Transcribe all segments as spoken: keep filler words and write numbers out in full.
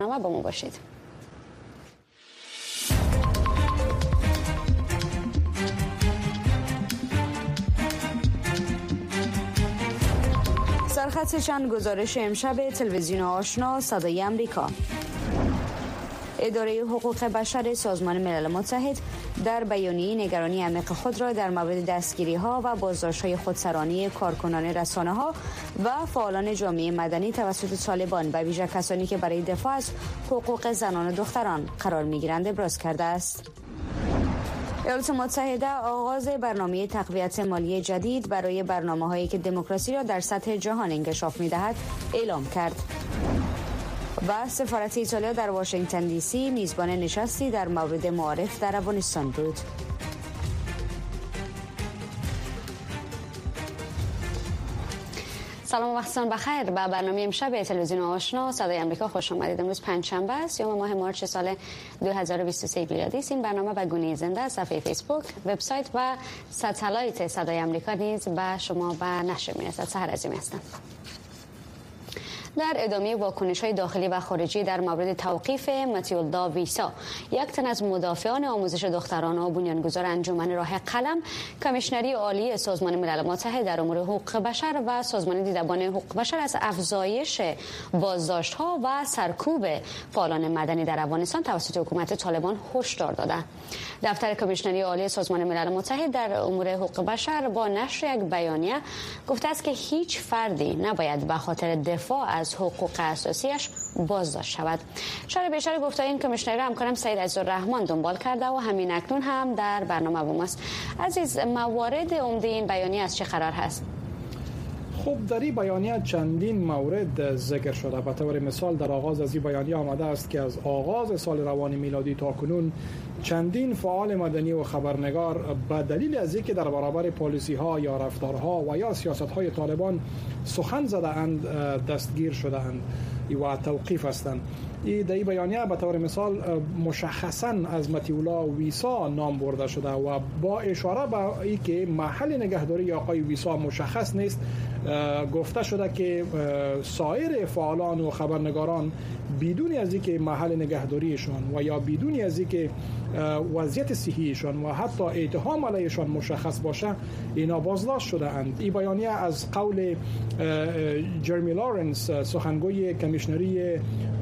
با ما باشید. سرخط چند گزارش امشب تلویزیون آشنا صدای امریکا. اداره حقوق بشر سازمان ملل متحد در بیانیه نگرانی عمیق خود را در مورد دستگیری‌ها و بازداشت‌های خودسرانه کارکنان رسانه‌ها و فعالان جامعه مدنی توسط طالبان و ویژه کسانی که برای دفاع از حقوق زنان و دختران قرار می‌گیرند ابراز کرده است. ایالات متحده آغاز برنامه تقویت مالی جدید برای برنامه‌هایی که دموکراسی را در سطح جهان انکشاف می‌دهد اعلام کرد. و سفارت ایتالیا در واشنگتن دی سی میزبان نشستی در مورد معارف در افغانستان بود. سلام و وقتتان بخیر. به برنامه امشب تلویزیون آشنا صدای امریکا خوش آمدید. امروز پنجشنبه است، یوم ماه مارس سال دو هزار و بیست و سه میلادی است. این برنامه به گونه زنده از صفحه فیسبوک، وبسایت و ساتلایت صدای امریکا نیز به شما به نشر میرسد. سحر عظیمی هستم. در ادامه واکنش‌های داخلی و خارجی در مورد توقیف ماتیولدا ویسا، یک تن از مدافعان آموزش دختران و بنیانگذار انجمن راه قلم، کمیشنری عالی سازمان ملل متحد در امور حقوق بشر و سازمان دیدبان حقوق بشر از افزایش بازداشت‌ها و سرکوب فعالان مدنی در افغانستان توسط حکومت طالبان هشدار دادند. دفتر کمیشنری عالی سازمان ملل متحد در امور حقوق بشر با نشر یک بیانیه گفته است که هیچ فردی نباید به خاطر دفاع از حقوق اساسیش بازداشت شود. شرح بیشتر گفته این کمیشنر را همکارم سید عزیزالرحمن دنبال کرده و همین اکنون هم در برنامه با ماست. عزیز، موارد عمده این بیانیه از چه قرار هست؟ خب در این بیانیه چندین مورد ذکر شده. به طور مثال در آغاز از این بیانیه آمده است که از آغاز سال روان میلادی تا کنون چندین فعال مدنی و خبرنگار به دلیل از اینکه در برابر پالیسی ها یا رفتارها و یا سیاست های طالبان سخن زده اند دستگیر شده اند و توقیف هستند. این در این بیانیه به طور مثال مشخصاً از ماتیولا ویسا نام برده شده و با اشاره به اینکه محل نگهداری آقای ویسا مشخص نیست، گفته شده که سایر فعالان و خبرنگاران بدون از اینکه محل نگهداریشان و یا بدون از اینکه وضعیت صحیشان و حتی اتهام علیشان مشخص باشه اینا بازداشت شده اند. این بیانیه از قول جرمی لارنس، سخنگوی کمیشنری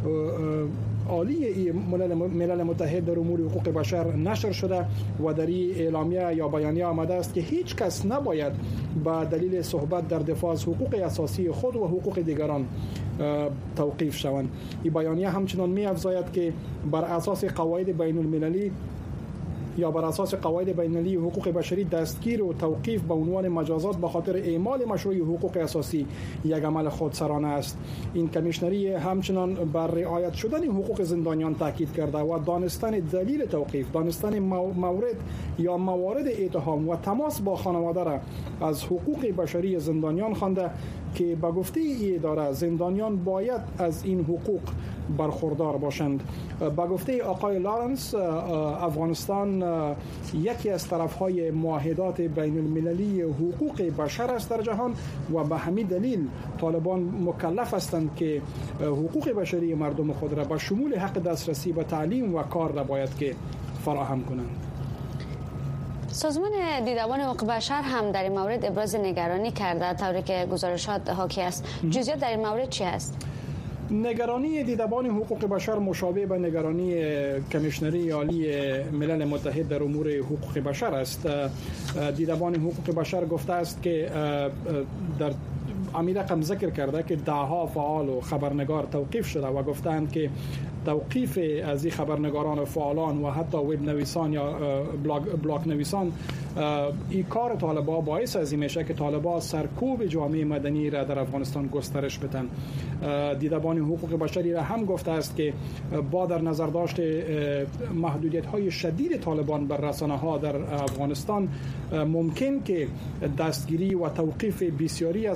عالی ملل متحد در امور حقوق بشر نشر شده و در این اعلامیه یا بیانیه آمده است که هیچ کس نباید به دلیل صحبت در دفاع از حقوق اساسی خود و حقوق دیگران توقیف شوند. این بیانیه همچنان می افزاید که بر اساس قواعد بین المللی یا بر اساس قواعد بین‌المللی حقوق بشری دستگیر و توقیف به عنوان مجازات به خاطر اعمال مشروع حقوق اساسی یک عمل خودسرانه است. این کمیشنری همچنان بر رعایت شدن حقوق زندانیان تاکید کرده و دانستن دلیل توقیف، دانستن مورد یا موارد اتهام و تماس با خانواده را از حقوق بشری زندانیان خوانده که به گفته این اداره زندانیان باید از این حقوق برخوردار باشند. با گفته آقای لارنس، افغانستان یکی از طرفهای معاهدات بین المللی حقوق بشر است در جهان و به همین دلیل طالبان مکلف هستند که حقوق بشری مردم خود را به شمول حق دسترسی به تعلیم و کار را باید که فراهم کنند. سازمان دیدبان حقوق بشر هم در این مورد ابراز نگرانی کرده، طوری که گزارشات حاکی است. جزئیات در این مورد چی است؟ نگرانی دیدبان حقوق بشر مشابه به نگرانی کمیشنری عالی ملل متحد در امور حقوق بشر است. دیدبان حقوق بشر گفته است که در امیر رقم ذکر کرده که دهها فعال و خبرنگار توقیف شده و گفتند که توقیف از این خبرنگاران و فعالان و حتی وب نویسان یا بلاگ, بلاگ نویسان این کار طالبان باعث از این میشه که طالبان سرکوب جامعه مدنی را در افغانستان گسترش بدن. دیدبان حقوق بشری را هم گفته است که با در نظر داشت محدودیت های شدید طالبان بر رسانه ها در افغانستان ممکن که دستگیری و توقیف بسیاری از فعالان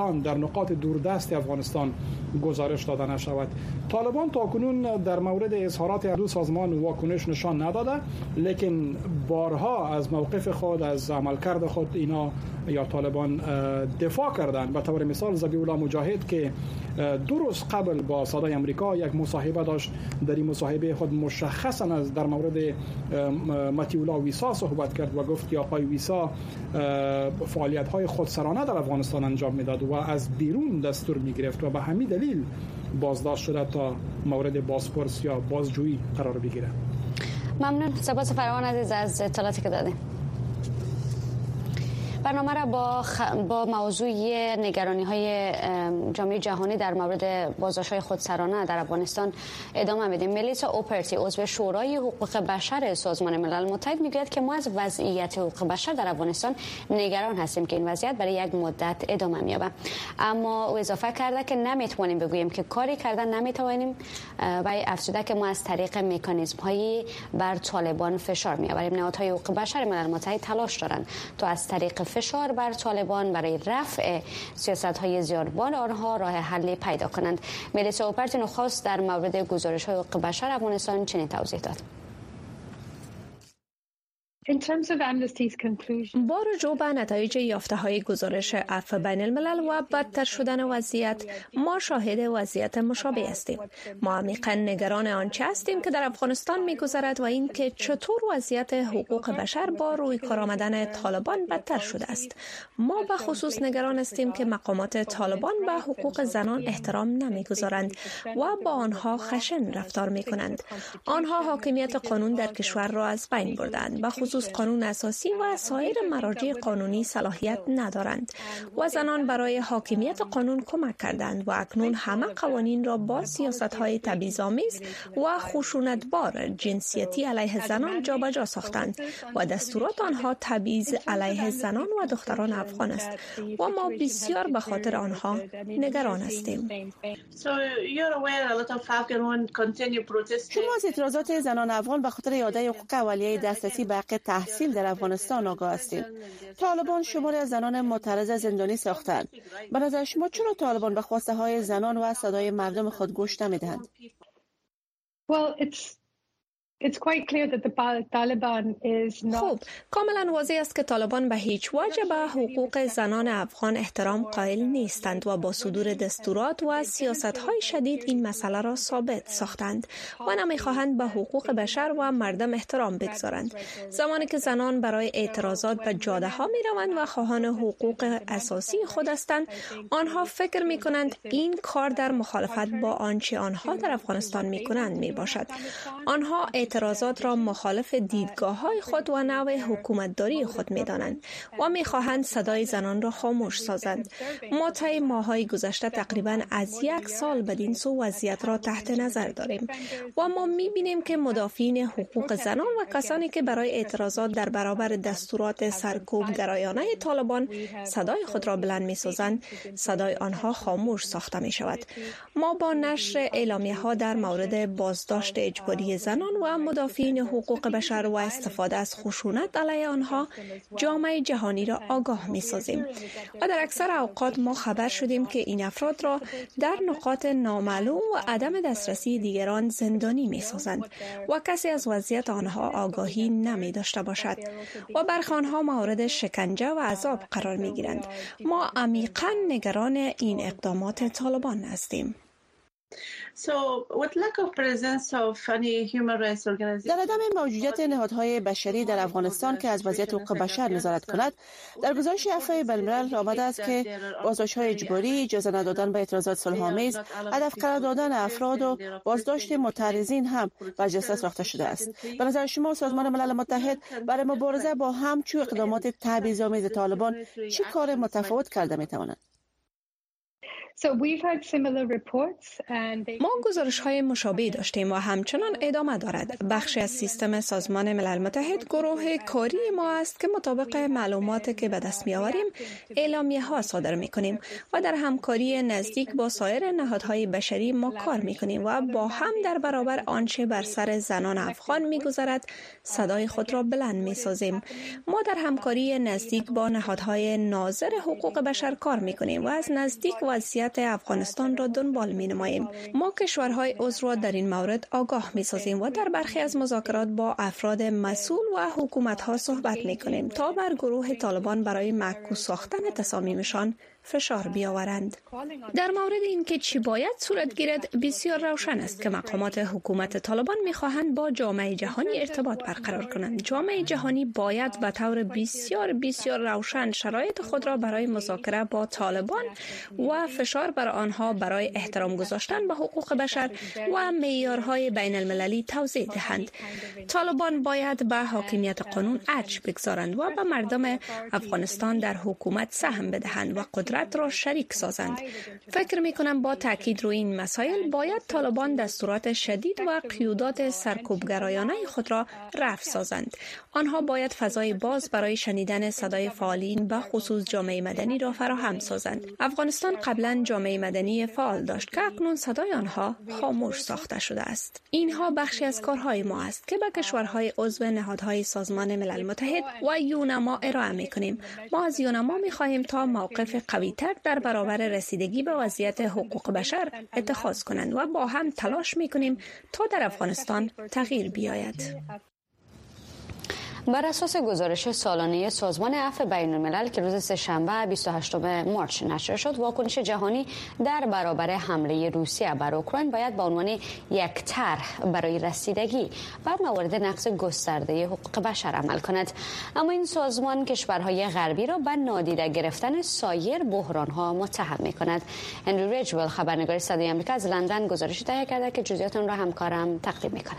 ایران در نقاط دوردست افغانستان گزارش داده نشود. طالبان تاکنون در مورد اظهارات دو سازمان واکنش نشان نداده، لیکن بارها از موقف خود، از عملکرد خود اینا یا طالبان دفاع کردند. به طور مثال ذبیح الله مجاهد که دو روز قبل با صدای امریکا یک مصاحبه داشت، در این مصاحبه خود مشخصا از در مورد مطیع الله ویسا صحبت کرد و گفت که آقای ویسا فعالیت‌های خودسرانه در افغانستان انجام میداد و از بیرون دستور میگرفت و به همین دلیل بازداشت شده تا مورد بازپرس یا بازجویی قرار بگیره. ممنون. سپاس فراوان عزیز از اطلاعاتی که دادید. برنامه را با خ... با موضوع نگرانی های جامعه جهانی در مورد بازداشت‌های خودسرانه در افغانستان ادامه میدیم. ملیسا اوپرتی عضو شورای حقوق بشر سازمان ملل متحد میگوید که ما از وضعیت حقوق بشر در افغانستان نگران هستیم که این وضعیت برای یک مدت ادامه می‌یابد. اما او اضافه کرده که نمیتوانیم بگوییم که کاری کردن نمیتوانیم و افزوده که ما از طریق مکانیزم‌هایی بر طالبان فشار می‌آوریم. نهادهای حقوق بشر ملل متحد تلاش دارند تا از طریق فشار بر طالبان برای رفع سیاست‌های زیانبار آنها راه حلی پیدا کنند. ملیسا اوپرتی نخست در مورد گزارش‌های حقوق بشر افغانستان چنین توضیح داد. با رجوع به نتایج یافته‌های گزارش عفو بین الملل و بدتر شدن وضعیت، ما شاهد وضعیت مشابه هستیم. ما عمیقاً نگران آنچه هستیم که در افغانستان می‌گذرد و اینکه چطور وضعیت حقوق بشر با روی کار آمدن طالبان بدتر شده است. ما به خصوص نگران هستیم که مقامات طالبان به حقوق زنان احترام نمی‌گذارند و با آنها خشن رفتار می‌کنند. آنها حاکمیت قانون در کشور را از بین بردند. به خصوص قانون اساسی و سایر مراجع قانونی صلاحیت ندارند و زنان برای حاکمیت قانون کمک کردند و اکنون همه قوانین را با سیاست‌های تبعیض‌آمیز و خشونت‌بار جنسیتی علیه زنان جابجا ساختند و دستورات آنها تبعیض علیه زنان و دختران افغان است و ما بسیار به خاطر آنها نگران هستیم. شما از اعتراضات زنان افغان به خاطر اعاده حقوق اولیه دسترسی به حق تحصیل در افغانستان آگاه هستید. طالبان شماری از زنان معترض زندانی ساختند. به نظر شما چرا طالبان به خواسته های زنان و صدای مردم خود گوش نمیدهند؟ خب، کاملا واضح است که طالبان به هیچ وجه به حقوق زنان افغان احترام قائل نیستند و با صدور دستورات و سیاست‌های شدید این مسئله را ثابت ساختند و نمی‌خواهند به حقوق بشر و مردم احترام بگذارند. زمانی که زنان برای اعتراضات به جاده‌ها می‌روند و خواهان حقوق اساسی خود هستند، آنها فکر می‌کنند این کار در مخالفت با آنچه آنها در افغانستان می‌کنند می‌باشد. آنها اعتراضات را مخالف دیدگاه‌های خود و نوع حکومتداری خود می‌دانند و می‌خواهند صدای زنان را خاموش سازند. ما طی ماه‌های گذشته تقریباً از یک سال بدین سو وضعیت را تحت نظر داریم و ما می‌بینیم که مدافعین حقوق زنان و کسانی که برای اعتراضات در برابر دستورات سرکوب گرایانه طالبان صدای خود را بلند می‌سازند، صدای آنها خاموش ساخته می‌شود. ما با نشر اعلامیه‌ها در مورد بازداشت اجباری زنان و مدافعین حقوق بشر و استفاده از خشونت علیه آنها جامعه جهانی را آگاه می‌سازیم و در اکثر اوقات ما خبر شدیم که این افراد را در نقاط نامعلوم و عدم دسترسی دیگران زندانی می‌سازند و کسی از وضعیت آنها آگاهی نمی‌داشته باشد و برخی آنها مورد شکنجه و عذاب قرار می‌گیرند. ما عمیقاً نگران این اقدامات طالبان هستیم. در عدم موجودیت نهادهای بشری در افغانستان که از وضعیت حقوق بشر نظارت کند، در گزارش عفو بین الملل آمده است که بازداشت‌های اجباری، اجازه ندادن به اعتراضات صلح‌آمیز، هدف قرار دادن افراد و بازداشت معترضین هم برجسته ساخته شده است. به نظر شما سازمان ملل متحد برای مبارزه با همچون اقدامات تبعیض‌آمیز طالبان چه کار متفاوت کرده می‌تواند؟ ما گزارش های مشابه داشتیم و همچنان ادامه دارد. بخشی از سیستم سازمان ملل متحد گروه کاری ما است که مطابق معلوماتی که به دست می آوریم اعلامیه ها صادر می کنیم و در همکاری نزدیک با سایر نهادهای بشری ما کار می کنیم و با هم در برابر آنچه بر سر زنان افغان می گذرد صدای خود را بلند می سازیم. ما در همکاری نزدیک با نهادهای ناظر حقوق بشر کار می کنیم و از نزدیک وضعیت افغانستان را دنبال می نماییم. ما کشورهای عضو را در این مورد آگاه می سازیم و در برخی از مذاکرات با افراد مسئول و حکومت‌ها صحبت می کنیم تا بر گروه طالبان برای معکوس ساختن تصامیمشان فشار بیاورند. در مورد اینکه چی باید صورت گیرد بسیار روشن است که مقامات حکومت طالبان می‌خواهند با جامعه جهانی ارتباط برقرار کنند. جامعه جهانی باید به طور بسیار بسیار روشن شرایط خود را برای مذاکره با طالبان و فشار بر آنها برای احترام گذاشتن به حقوق بشر و معیارهای بین المللی توضیح دهند. طالبان باید به حاکمیت قانون ارج بگذارند و به مردم افغانستان در حکومت سهم بدهند و قدرت را شریک سازند. فکر می کنم با تاکید روی این مسائل باید طالبان دستورات شدید و قیودات سرکوبگرایانه خود را رفع سازند. آنها باید فضای باز برای شنیدن صدای فعالین به خصوص جامعه مدنی را فراهم سازند. افغانستان قبلا جامعه مدنی فعال داشت که اکنون صدای آنها خاموش ساخته شده است. اینها بخشی از کارهای ما است که به کشورهای عضو نهادهای سازمان ملل متحد و یونما ارائه می کنیم. ما از یونما می خواهیم تا موقف قوی‌تر در برابر رسیدگی به وضعیت حقوق بشر اتخاذ کنند و با هم تلاش می کنیم تا در افغانستان تغییر بیاید. بر اساس گزارش سالانه سازمان عفو بین الملل که روز سه‌شنبه بیست و هشتم مارس نشر شد، واکنش جهانی در برابر حمله روسیه بر اوکراین باید به عنوان یک طرح برای رسیدگی بر موارد نقض گسترده حقوق بشر عمل کند. اما این سازمان کشورهای غربی را به نادیده گرفتن سایر بحران‌ها متهم می‌کند. هنری ریجول خبرنگار صدای آمریکا از لندن گزارش تهیه کرده که جزئیات آن را همکارم تقدیم می‌کند.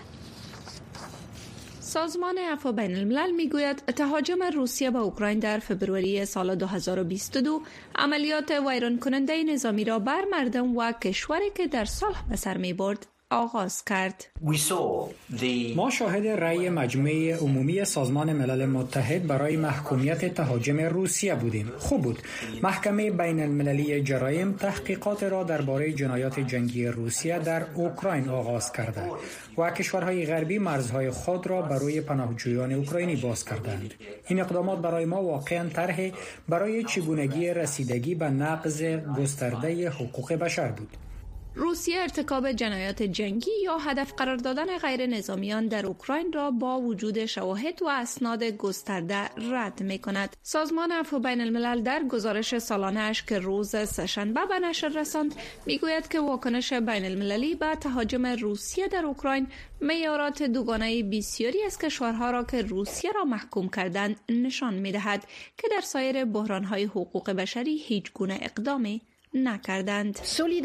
سازمان عفو بین الملل میگوید تهاجم روسیه به اوکراین در فبروری سال دو هزار و بیست و دو عملیات ویران کننده نظامی را بر مردم و کشوری که در صلح به سر می برد آغاز کرد. ما شاهد رأی مجمع عمومی سازمان ملل متحد برای محکومیت تهاجم روسیه بودیم. خوب بود. محکمه بین المللی جرایم تحقیقات را درباره جنایات جنگی روسیه در اوکراین آغاز کرده و کشورهای غربی مرزهای خود را برای پناهجویان اوکراینی باز کردند. این اقدامات برای ما واقعاً طرح برای چگونگی رسیدگی به نقض گسترده حقوق بشر بود. روسیه ارتکاب جنایات جنگی یا هدف قرار دادن غیر نظامیان در اوکراین را با وجود شواهد و اسناد گسترده رد می کند. سازمان عفو بین الملل در گزارش سالانه اش که روز سه‌شنبه به نشر رساند میگوید که واکنش بین المللی به تهاجم روسیه در اوکراین معیارات دوگانه بسیاری از کشورها را که روسیه را محکوم کردند نشان می دهد که در سایر بحران‌های حقوق بشری هیچ گونه اقدامی نکردند.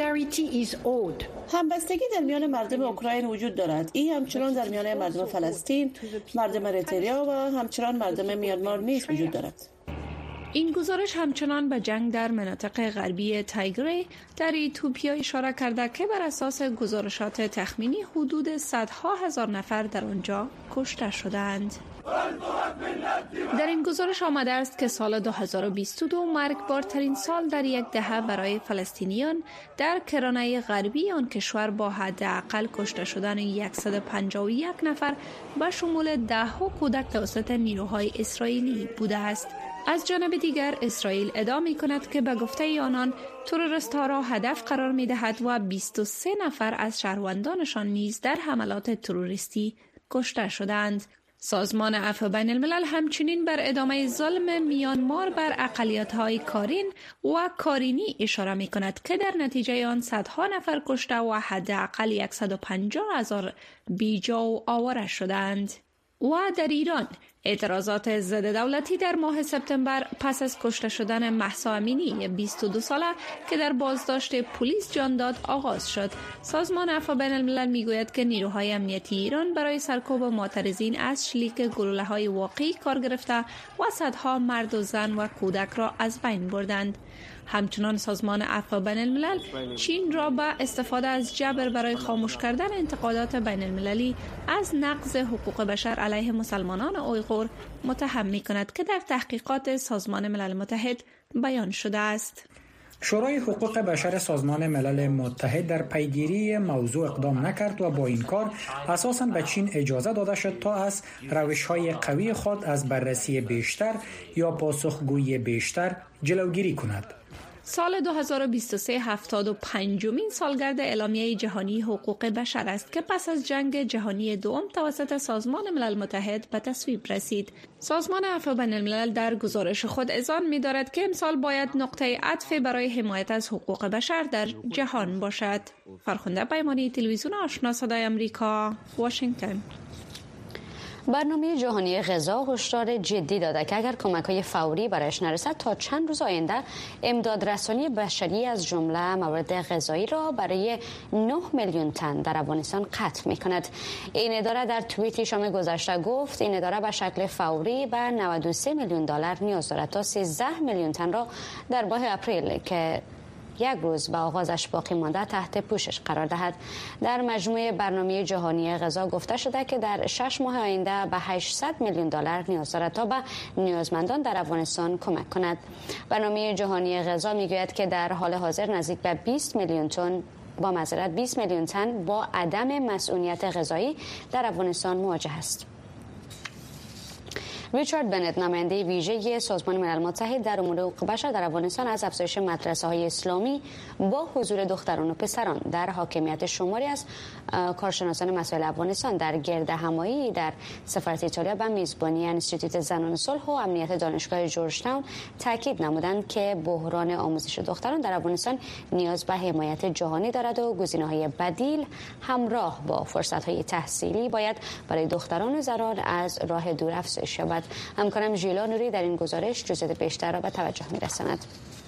همبستگی در میان مردم اوکراین وجود دارد. این همچنان در میان مردم فلسطین، مردم اریتریا و همچنان مردم میانمار نیز وجود دارد. این گزارش همچنان به جنگ در مناطق غربی تایگری در ایتوپیا اشاره کرده که بر اساس گزارشات تخمینی حدود صدها هزار نفر در آنجا کشته شدند. در این گزارش آمده است که سال دو هزار و بیست و دو مرگبارترین سال در یک دهه برای فلسطینیان در کرانه غربی آن کشور با حداقل کشته شدن صد و پنجاه و یک نفر به شمول ده ها کودک توسط نیروهای اسرائیلی بوده است. از جانب دیگر اسرائیل ادعا می‌کند که به گفته آنان تروریست‌ها را هدف قرار می‌دهد و بیست و سه نفر از شهروندانشان نیز در حملات تروریستی کشته شدند. سازمان عفو بین الملل همچنین بر ادامه ظلم میانمار بر اقلیت‌های کارین و کارینی اشاره می‌کند که در نتیجه آن صدها نفر کشته و حداقل صد و پنجاه هزار بیجا و آواره شدند. و در ایران اعتراضات ضد دولتی در ماه سپتامبر پس از کشته شدن مهسا امینی بیست و دو ساله که در بازداشت پلیس جان داد آغاز شد. سازمان عفو بین الملل میگوید که نیروهای امنیتی ایران برای سرکوب معترضین از شلیک گلوله‌های واقعی کار گرفته و صدها مرد و زن و کودک را از بین بردند. همچنان سازمان عفو بین الملل چین را به استفاده از جبر برای خاموش کردن انتقادات بین المللی از نقض حقوق بشر علیه مسلمانان اویغور متهم می کند که در تحقیقات سازمان ملل متحد بیان شده است. شورای حقوق بشر سازمان ملل متحد در پیگیری موضوع اقدام نکرد و با این کار اساساً به چین اجازه داده شد تا از روش‌های قوی خود از بررسی بیشتر یا پاسخگویی بیشتر جلوگیری کند. سال دو هزار و بیست و سه هفتاد و پنجمین سالگرد اعلامیه جهانی حقوق بشر است که پس از جنگ جهانی دوم توسط سازمان ملل متحد به تصویب رسید. سازمان عفو بین الملل در گزارش خود اذعان می‌دارد که امسال باید نقطه عطف برای حمایت از حقوق بشر در جهان باشد. فرخنده پیمانی، تلویزیون آشنا صدای آمریکا، واشنگتن. برنامه جهانی غذا هشدار جدی داده که اگر کمک‌های فوری برایش نرسد تا چند روز آینده امدادرسانی بشری از جمله مواد غذایی را برای نه میلیون تن در افغانستان قطع می‌کند. این اداره در توییتی شام گذشته گفت این اداره به شکل فوری به نود و سه میلیون دلار نیاز دارد تا سیزده میلیون تن را در ماه اپریل که یک روز به آغازش باقی مانده تحت پوشش قرار دهد. در مجموع برنامه جهانی غذا گفته شده که در شش ماه آینده به هشتصد میلیون دلار نیاز دارد تا به نیازمندان در افغانستان کمک کند. برنامه جهانی غذا میگوید که در حال حاضر نزدیک به بیست میلیون تن با معذرت بیست میلیون تن با عدم مسئولیت غذایی در افغانستان مواجه است. ریچارد بنت، نماینده ویژه سازمان ملل متحد در امور حقوق بشر در افغانستان، از افزایش مدرسه‌های اسلامی با حضور دختران و پسران در حاکمیت شماری از کارشناسان مسائل افغانستان در گردهمایی در سفارت ایتالیا به میزبانی انستیتوت زنان صلح و امنیت دانشگاه جورج تاون تاکید نمودند که بحران آموزش دختران در افغانستان نیاز به حمایت جهانی دارد و گزینه‌های بدیل همراه با فرصت‌های تحصیلی باید برای دختران و زنان از راه دور افزایش شود. همکارم ژیلا نوری در این گزارش جزئیات بیشتر را به توجه می‌رساند.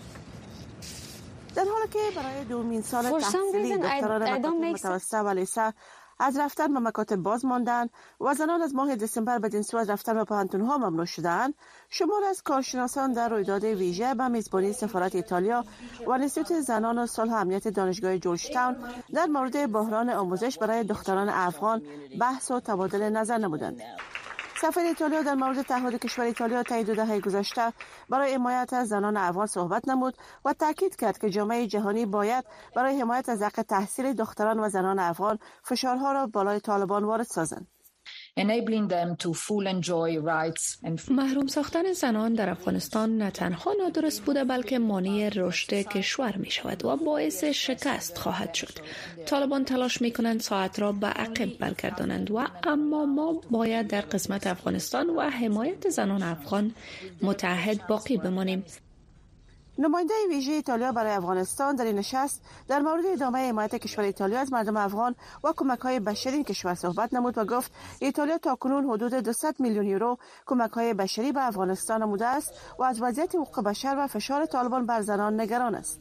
در حالی که برای دومین سال تحصیلی دختران مکاتب متوسطه و لیسه از رفتن به مکاتب باز ماندند و زنان از ماه دسامبر بدین سو از رفتن به پانتون‌ها ممنوع شدند، شمار از کارشناسان در رویداد ویژه به میزبانی سفارت ایتالیا و انستیتوت زنان و صلح و امنیت دانشگاه جورج تاون در مورد بحران آموزش برای دختران افغان بحث و تبادل نظر نمودند. سفیر ایتالیا در مورد تعهد کشور ایتالیا طی دو دهه گذشته برای حمایت از زنان افغان صحبت نمود و تاکید کرد که جامعه جهانی باید برای حمایت از حق تحصیل دختران و زنان افغان فشارها را بالای طالبان وارد سازند. محروم ساختن زنان در افغانستان نه تنها نادرست بوده بلکه مانع رشد کشور می شود و باعث شکست خواهد شد. طالبان تلاش می کنند ساعت را به عقب برگردانند و اما ما باید در قسمت افغانستان و حمایت زنان افغان متحد باقی بمانیم. نماینده ویژه ایتالیا برای افغانستان در این نشست در مورد ادامه حمایت کشور ایتالیا از مردم افغان و کمک‌های بشری این کشور صحبت نمود و گفت ایتالیا تاکنون حدود دویست میلیون یورو کمک‌های بشری به افغانستان نموده است و از وضعیت حقوق بشر و فشار طالبان بر زنان نگران است.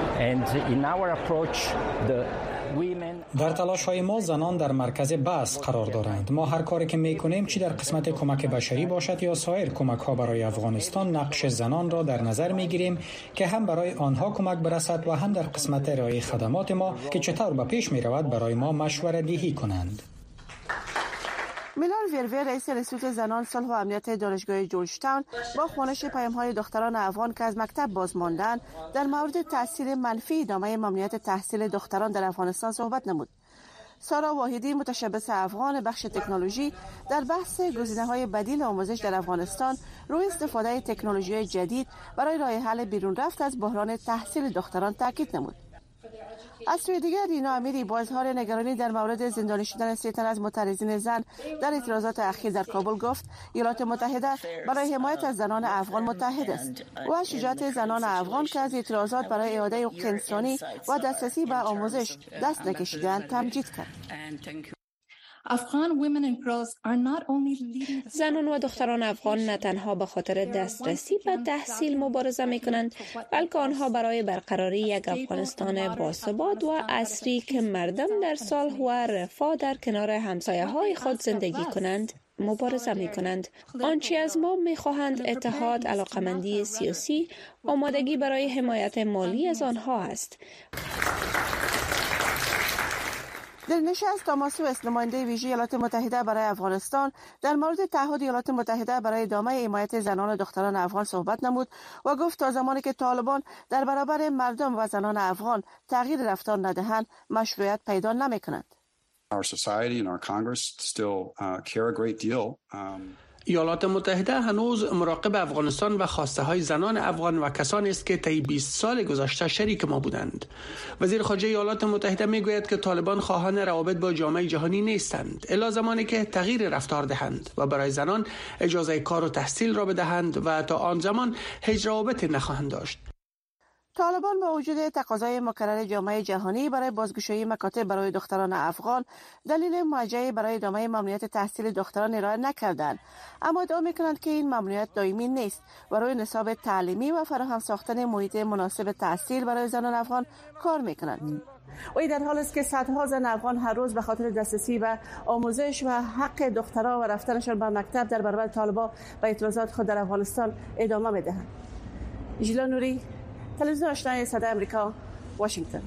در تلاش های ما زنان در مرکز بحث قرار دارند. ما هر کاری که میکنیم چی در قسمت کمک بشری باشد یا سایر کمک ها برای افغانستان نقش زنان را در نظر میگیریم که هم برای آنها کمک برسد و هم در قسمت ارائه خدمات ما که چطور به پیش می رود برای ما مشوره دهی کنند. میلان ویرور، رئیس انستیتوت زنان صلح و امنیت دانشگاه جورج تاون، با خوانش پیام‌های دختران افغان که از مکتب باز ماندند در مورد تاثیر منفی ادامه ممنوعیت تحصیل دختران در افغانستان صحبت نمود. سارا واحدی، متشبث افغان بخش تکنولوژی، در بحث گزینه‌های بدیل آموزش در افغانستان روی استفاده تکنولوژی جدید برای راه حل بیرون رفت از بحران تحصیل دختران تاکید نمود. از سوی دیگر رینا امیری با اظهار نگرانی در مورد زندانی شدن سی تن از معترضین زن در اعتراضات اخیر در کابل گفت ایالات متحده برای حمایت از زنان افغان متحد است و شجاعت زنان افغان که از اعتراضات برای اعاده حقوق انسانی و دسترسی به آموزش دست نکشیدند تمجید کرد. زنان و دختران افغان نه تنها به خاطر دسترسی به تحصیل مبارزه می کنند، بلکه آنها برای برقراری یک افغانستان باثبات و عصری که مردم در صلح و رفاه در کنار همسایه های خود زندگی کنند مبارزه می کنند. آنچه از ما می خواهند اتحاد، علاقمندی سیاسی، آمادگی برای حمایت مالی از آنها است. در نشست تاماسوس نماینده ویژه ایالات متحده برای افغانستان در مورد تعهد ایالات متحده برای ادامه حمایت زنان و دختران افغان صحبت نمود و گفت تا زمانی که طالبان در برابر مردم و زنان افغان تغییر رفتار ندهند مشروعیت پیدا نمی‌کند. Our society and our Congress still uh, care a great deal. Um... ایالات متحده هنوز مراقب افغانستان و خواسته های زنان افغان و کسانی است که طی بیست سال گذشته شریک ما بودند. وزیر خارجه ایالات متحده میگوید که طالبان خواهان روابط با جامعه جهانی نیستند الا زمانی که تغییر رفتار دهند و برای زنان اجازه کار و تحصیل را بدهند و تا آن زمان هیچ روابط نخواهند داشت. طالبان با وجود تقاضای مکرر جامعه جهانی برای بازگشایی مکاتب برای دختران افغان دلیل موجهی برای ادامه ممنوعیت تحصیل دختران ارائه نکردند، اما ادعا می‌کنند که این ممنوعیت دائمی نیست و روی نصاب تعلیمی و فراهم ساختن محیط مناسب تحصیل برای زنان افغان کار می‌کنند. و این در حال است که صدها زن افغان هر روز به خاطر دسترسی و آموزش و حق دخترها و رفتنشان به مکتب در برابر طالبان و اعتراضات خود در افغانستان ادامه می‌دهند. ژیلا نوری، تلویزیون آشنای صدای امریکا، واشنگتن.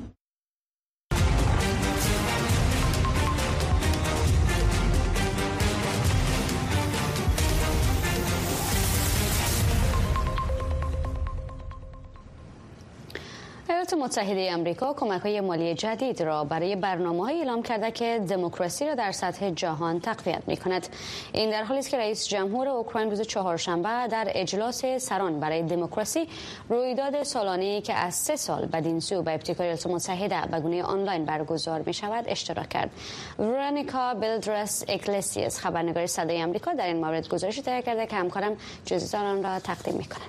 ایالات متحده آمریکا کمک‌های مالی جدید را برای برنامه‌های اعلام کرده که دموکراسی را در سطح جهان تقویت می‌کند. این در حالی است که رئیس جمهور اوکراین روز چهارشنبه در اجلاس سران برای دموکراسی، رویداد سالانه‌ای که از سه سال بدین سو به ابتکار ایالات متحده به گونه آنلاین برگزار می‌شود اشتراک کرد. ورونیکا بیلدرس اکلسیاس، خبرنگار صدای آمریکا، در این مورد گزارشی تهیه کرده که همکارم جزئیات آن را تقدیم می‌کند.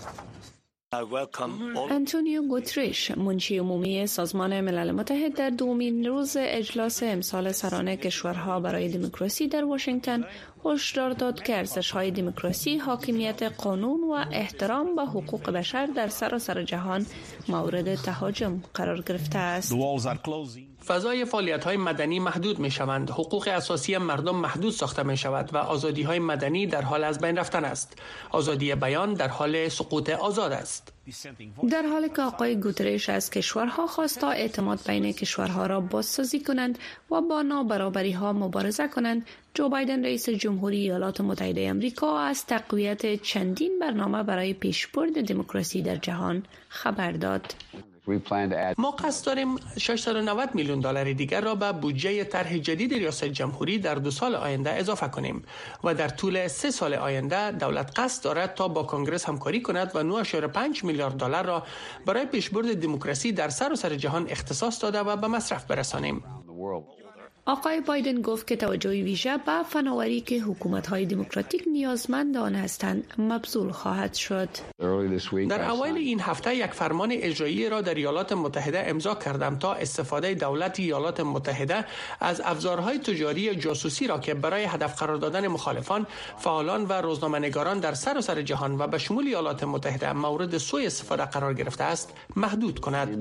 آنتونیو گوتریش، منشی عمومی سازمان ملل متحد، در دومین روز اجلاس امسال سران کشورها برای دموکراسی در واشنگتن هشدار داد که ارزش‌های دموکراسی، حاکمیت قانون و احترام به حقوق بشر در سراسر جهان مورد تهاجم قرار گرفته است. فضای فعالیت‌های مدنی محدود می‌شوند، حقوق اساسی مردم محدود ساخته می‌شود و آزادی‌های مدنی در حال از بین رفتن است. آزادی بیان در حال سقوط آزاد است. در حالی که آقای گوتریش از کشورها خواست تا اعتماد بین کشورها را بازسازی کنند و با نابرابری‌ها مبارزه کنند، جو بایدن رئیس جمهوری ایالات متحده آمریکا از تقویت چندین برنامه برای پیشبرد دموکراسی در جهان خبر داد. ما قصد داریم ششصد و نود میلیون دلار دیگر را به بودجه طرح جدید ریاست جمهوری در دو سال آینده اضافه کنیم و در طول سه سال آینده دولت قصد دارد تا با کنگره همکاری کند و نه ممیز پنج میلیارد دلار را برای پیشبرد دموکراسی در سراسر جهان اختصاص داده و به مصرف برسانیم. آقای بایدن گفت که توجه ویژه به فناوری که حکومت‌های دموکراتیک نیازمند آن هستند مبذول خواهد شد. در اوایل این هفته یک فرمان اجرایی را در ایالات متحده امضا کردم تا استفاده دولت ایالات متحده از ابزارهای تجاری جاسوسی را که برای هدف قرار دادن مخالفان، فعالان و روزنامه‌نگاران در سراسر جهان و به شمول ایالات متحده مورد سوء استفاده قرار گرفته است محدود کند.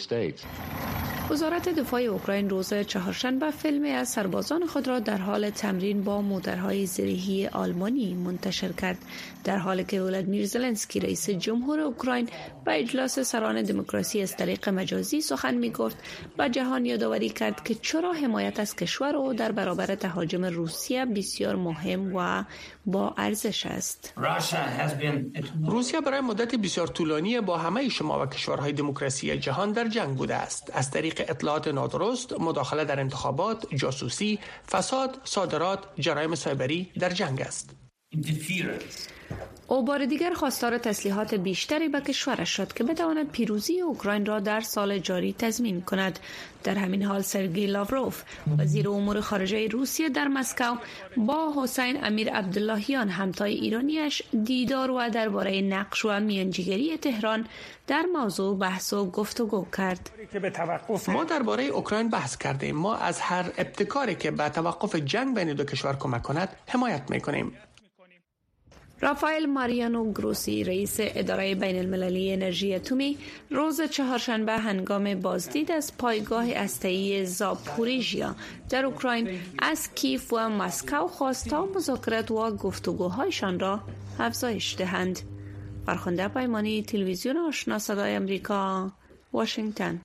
وزارت دفاع اوکراین روز چهارشنبه فیلمی از سربازان خود را در حال تمرین با مادرهای زرهی آلمانی منتشر کرد، در حالی که ولادیمیر زلنسکی رئیس جمهور اوکراین به اجلاس سران دموکراسی از طریق مجازی سخن می‌گفت و جهان یادآوری کرد که چرا حمایت از کشور او در برابر تهاجم روسیه بسیار مهم و با ارزش است. روسیه برای مدت بسیار طولانی با همه شما و کشورهای دموکراسی جهان در جنگ بوده است، از طریق اطلاعات نادرست، مداخله در انتخابات، جاسوسی، فساد، صادرات، جرایم سایبری در جنگ است. او بار دیگر خواستار تسلیحات بیشتری به کشورش شد که بتواند پیروزی اوکراین را در سال جاری تضمین کند. در همین حال سرگئی لاوروف وزیر امور خارجه روسیه در مسکو با حسین امیر عبداللهیان همتای ایرانیش دیدار و درباره نقش و میانجیگری تهران در موضوع بحث و گفتگو کرد. ما درباره اوکراین بحث کردیم. ما از هر ابتکاری که به توقف جنگ بین دو کشور کمک کند حمایت میکنیم. رافائل ماریانو گروسی رئیس اداره بین المللی انرژی اتمی روز چهارشنبه هنگام بازدید از پایگاه هسته‌ای زاپوریژیا در اوکراین از کیف و مسکو خواست تا مذاکرات و گفتگوهایشان را افزایش دهند. فرخنده پیمانی، تلویزیون آشنا صدای امریکا، واشنگتن.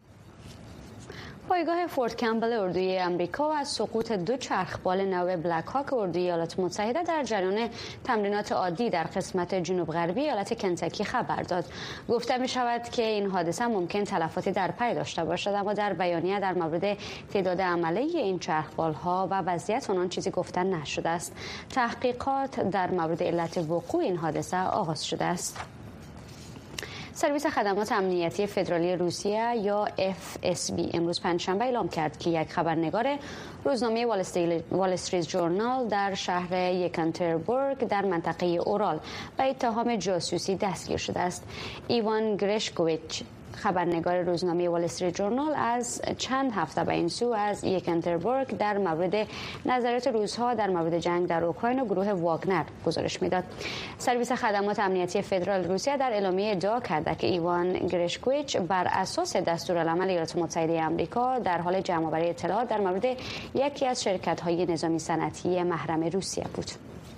پایگاه فورت کمبل اردوی امریکا از سقوط دو چرخبال نو بلک هاک اردوی ایالات متحده در جریان تمرینات عادی در قسمت جنوب غربی ایالت کنتاکی خبر داد. گفته می شود که این حادثه ممکن تلفاتی در پی داشته باشد، اما در بیانیه در مورد تعداد عملی این چرخبال ها و وضعیت آنان چیزی گفتن نشده است. تحقیقات در مورد علت وقوع این حادثه آغاز شده است. سرویس خدمات امنیتی فدرالی روسیه یا اف اس بی امروز پنجشنبه اعلام کرد که یک خبرنگار روزنامه وال استریت ژورنال در شهر یکاترینبورگ در منطقه اورال به اتهام جاسوسی دستگیر شده است. ایوان گرشکویچ خبرنگار روزنامه وال استریت ژورنال از چند هفته به این سو از یکاترینبورگ در مورد نظریات روس‌ها در مورد جنگ در اوکراین و گروه واگنر گزارش میداد. سرویس خدمات امنیتی فدرال روسیه در اعلامیه ادعا کرده که ایوان گرشکویچ بر اساس دستورالعمل ایالات متحده آمریکا در حال جمع‌آوری اطلاعات در مورد یکی از شرکت‌های نظامی صنعتی محرم روسیه بود.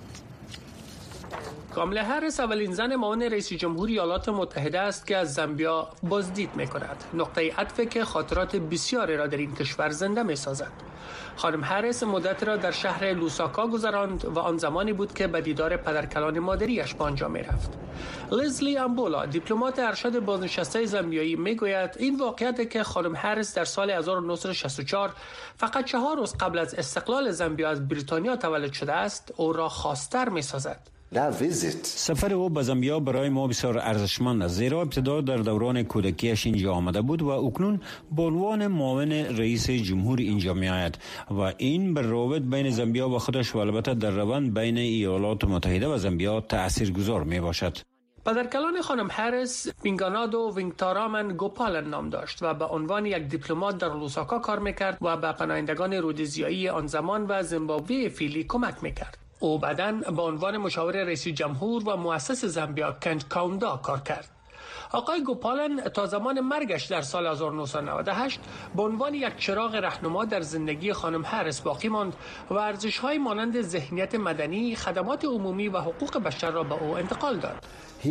کاملا هریس اولین زن معاون رئیس جمهور ایالات متحده است که از زامبیا بازدید می‌کند. نقطه عطفی که خاطرات بسیاری را در این کشور زنده می‌سازد. خانم هریس مدت را در شهر لوساکا گذراند و آن زمانی بود که به دیدار پدرکلان مادریش به آنجا می‌رفت. لزلی امبولا دیپلمات ارشد بازنشسته زامبیایی میگوید این واقعیت که خانم هریس در سال هزار و نهصد و شصت و چهار فقط چهار روز قبل از استقلال زامبیا از بریتانیا تولد شده است او را خاص‌تر می‌سازد. سفر او به زامبیا برای ما بسیار ارزشمند است، زیرا ابتدا در دوران کودکیش اینجا آمده بود و اکنون به عنوان معاون رئیس جمهور اینجا می آید و این بر روابط بین زامبیا و خودش و البته در روند بین ایالات متحده و زامبیا تاثیرگذار می باشد. پدرکلان خانم هریس وینگانادو وینگتارامن گوپالن نام داشت و به عنوان یک دیپلمات در لوساکا کار میکرد و به پناهندگان رودزیایی آن زمان و زیمبابوه فعلی کمک میکرد. او بعداً به عنوان مشاور رئیس جمهور و مؤسس زامبیا کنت کاوندا کار کرد. آقای گوپالن تا زمان مرگش در سال هزار و نهصد و نود و هشت به عنوان یک چراغ راهنما در زندگی خانم هریس باقی ماند و ارزش‌های مانند ذهنیت مدنی، خدمات عمومی و حقوق بشر را به او انتقال داد.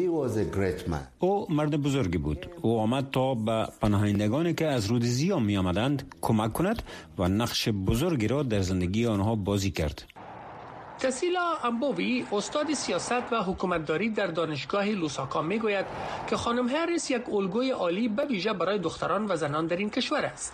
او مرد بزرگی بود. او آمد تا به پناهندگانی که از رودزیا می آمدند کمک کند و نقش بزرگی را در زندگی آنها بازی کرد. تسیلا امبووی استاد سیاست و حکومتداری در دانشگاه لوساکا میگوید که خانم هریس یک الگوی عالی به ویژه برای دختران و زنان در این کشور است.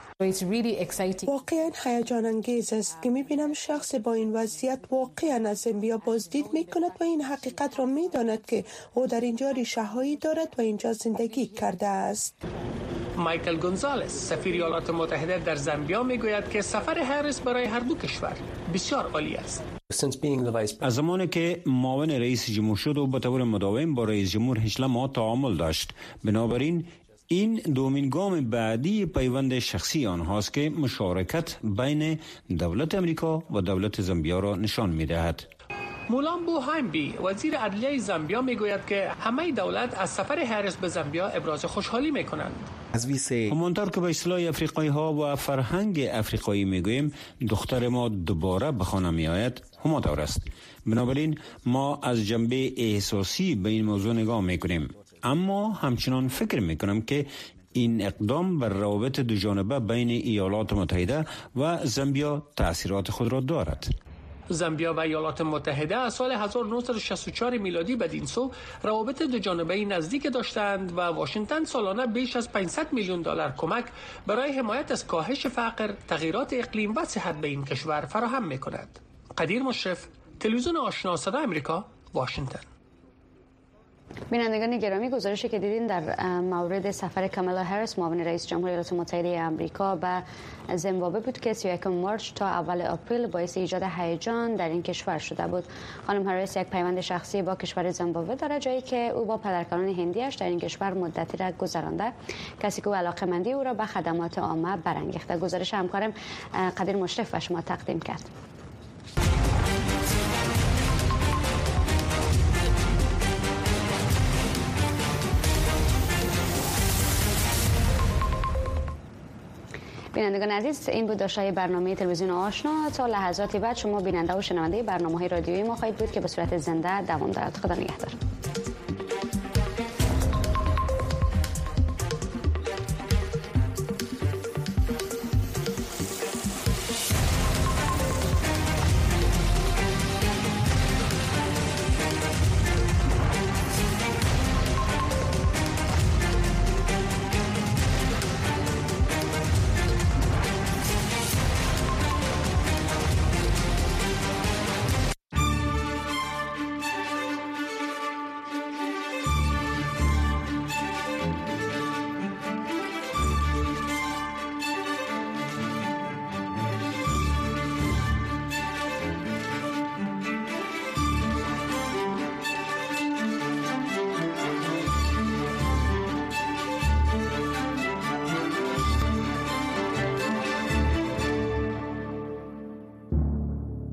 واقعا هیجان انگیز است که میبینم شخص با این وضعیت واقعا از زامبیا بازدید میکند و این حقیقت را میداند که او در اینجا ریشه‌هایی دارد و اینجا زندگی کرده است. مایکل گونزالز سفیر ایالات متحده در زامبیا میگوید که سفر هریس برای هر دو کشور بسیار عالی است. از زمانی که معاون رئیس جمهور شد و به طور مداوم با رئیس جمهور هیچ ما تعامل داشت، بنابراین این دومین گام بعدی پیوند شخصی آنهاست که مشارکت بین دولت امریکا و دولت زامبیا را نشان می‌دهد. مولامبو هایمبی وزیر عدلیه زامبیا میگوید که همه دولت از سفر هریس به زامبیا ابراز خوشحالی میکنند. همانطور که به اصطلاح افریقایی ها و فرهنگ افریقایی میگوییم دختر ما دوباره به خانه میآید همانطور است. بنابراین ما از جنبه احساسی به این موضوع نگاه میکنیم، اما همچنان فکر میکنم که این اقدام بر روابط دو جانبه بین ایالات متحده و زامبیا تأثیرات خود را دارد. زامبیا و ایالات متحده از سال هزار و نهصد و شصت و چهار میلادی بدین سو روابط دو جانبه نزدیک داشتند و واشنگتن سالانه بیش از پانصد میلیون دلار کمک برای حمایت از کاهش فقر، تغییرات اقلیم و صحت به این کشور فراهم می‌کند. قدیر مشرف، تلویزیون آشنا صدای آمریکا، واشنگتن. بینندگان گرامی، گزارشی که دیدین در مورد سفر کامالا هریس معاون رئیس جمهور ایالات متحده آمریکا به زیمبابوه بود که سی و یکم مارچ تا اول آپریل باعث ایجاد هیجان در این کشور شده بود. خانم هریس یک پیوند شخصی با کشور زیمبابوه دارد، جایی که او با پدرکاران هندیش در این کشور مدتی را گذرانده، کسی که او علاقه‌مندی او را به خدمات عامه برانگیخته. گزارش همکارم قدیر مشرف و شما تقدیم کرد. بینندگان عزیز، این بود داشتهای برنامه تلویزیون آشنا. تا لحظاتی بعد شما بیننده و شنونده برنامه‌های رادیویی ما خواهید بود که به صورت زنده دوام دارد. خدا نگهدار.